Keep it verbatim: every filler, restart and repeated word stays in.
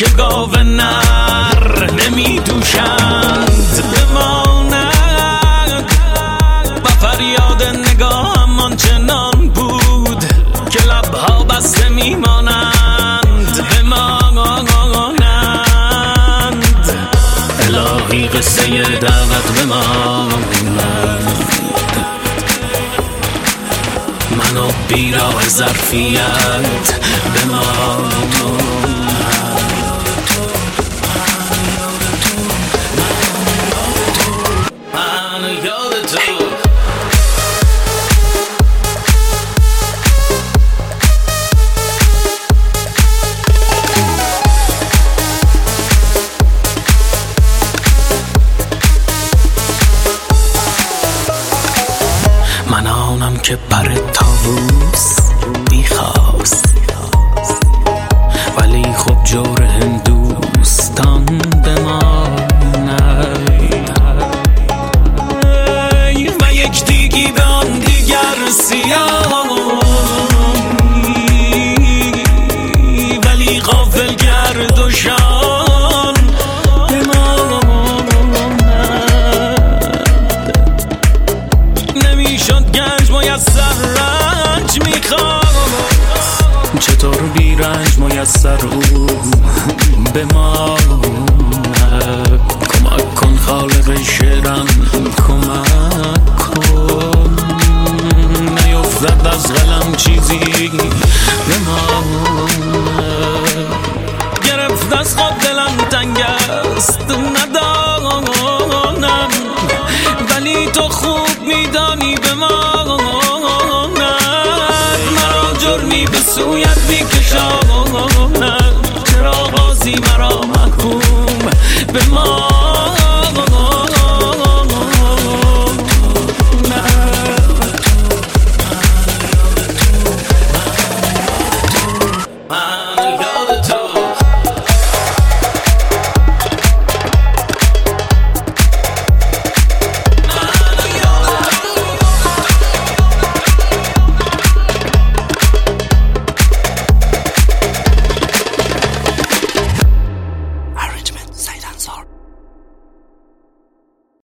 که گاو نر نمی دوشند بماند با فریاد نگاهم آنچنان بود که لبها بسته میمانند بمانند الهی قصه دعوت بماند منو بیراه ظرفیت بماند من آنم که بر طاووس میخواست ولی خب جور هندوستان بماند و یک دیگی به آن دیگر سیاه ولی غافل گرد و شان نمیشد گنج میسر رنج میخواد چطور بی رنج میسر او به ما کمک کن خالق شعرم کمک کن نیفتد از قلم چیزی به ما گرفت از خود دلم تنگ است ندانم ولی تو خوب میدانی به ما مرا جرمی به سویت میکشاند چرا قاضی مرا محکوم به ما